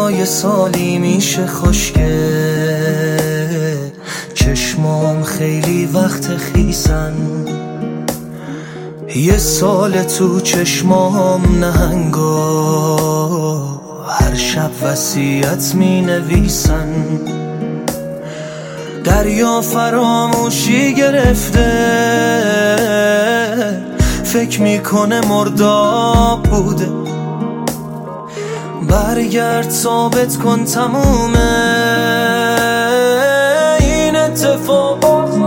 یه سالی میشه خوشگل، چشمام خیلی وقت خیسن، یه سال تو چشمام نهنگا هر شب وصیت می نویسن. دریا فراموشی گرفته، فکر میکنه مرداب بوده، برگرد ثابت کن تمومه این اتفاق.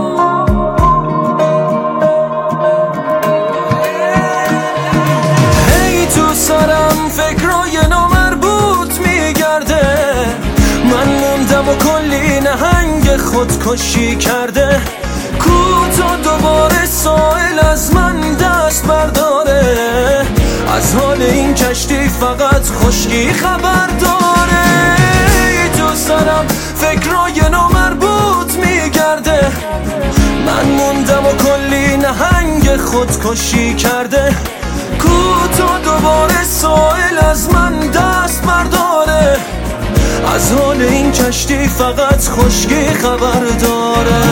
هی تو سرم فکرای نامربوط میگرده، من موندم و کلی نهنگ خودکشی کرده. کوتا دوباره سائل از من دست برداره، از حال این کشتی فقط خشکی خبر داره. تو سرم فکرای نامربوط میگرده، من موندم و کلی نهنگ خودکشی کرده. کوتا دوباره سائل از من دست برداره، از حال این کشتی فقط خشکی خبر داره.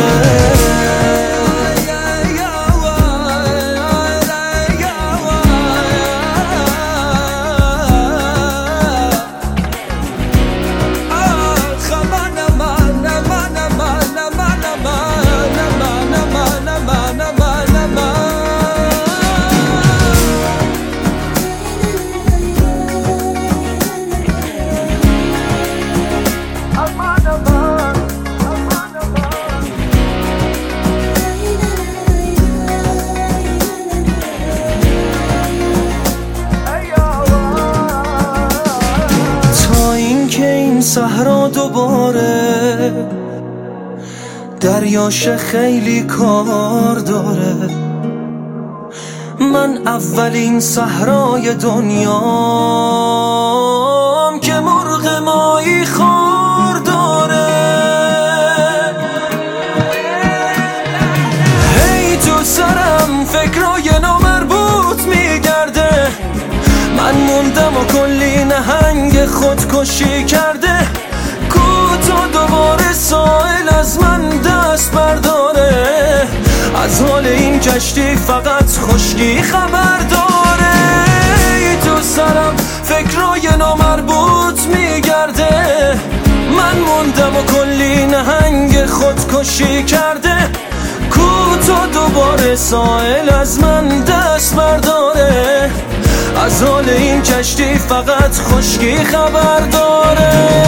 صحرا دوباره دریاش خیلی کار داره، من اولین صحرای دنیام که مرغ ماهی خوار داره. هی تو سرم فکرای نامربوط میگرده، من موندم و کلی نهنگ خودکشی کرده. کوتا دوباره سائل از من دست برداره، از حال این کشتی فقط خشکی خبر داره. تو سرم فکرای نامربوط میگرده، من موندم و کلی نهنگ خودکشی کرده. کوتا دوباره سائل از من دست برداره، از حال این کشتی فقط خشکی خبر داره.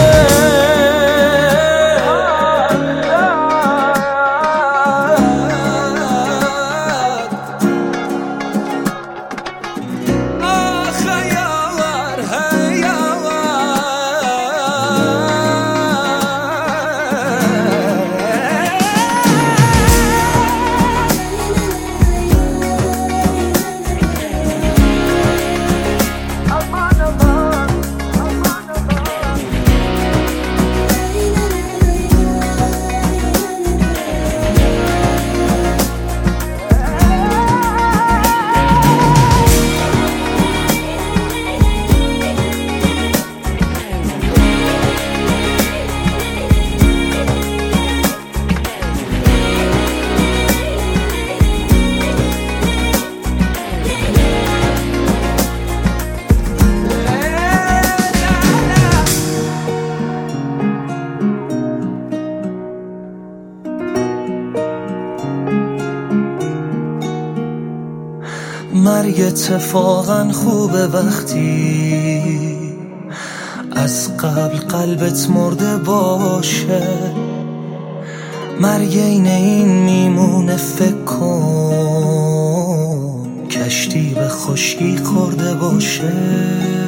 مرگ اتفاقا خوبه وقتی از قبل قلبت مرده باشه، مرگ این میمونه فکر کن کشتی به خشکی خورده باشه.